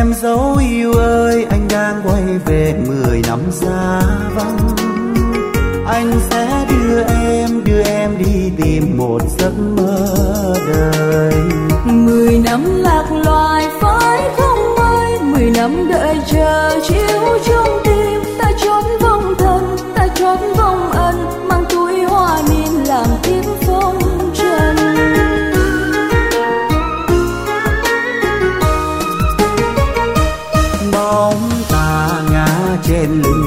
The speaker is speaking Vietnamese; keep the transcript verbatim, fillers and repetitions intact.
em dấu yêu ơi, anh đang quay về mười năm xa vắng. Anh sẽ đưa em, đưa em đi tìm một giấc mơ đời. Mười năm lạc loài phải không ơi, mười năm đợi chờ chiếu trong tim. Ta chốn vong thân, ta chốn vong ân, mang túi hoa niên làm tiếp phong trần. Bóng ta ngã trên lưng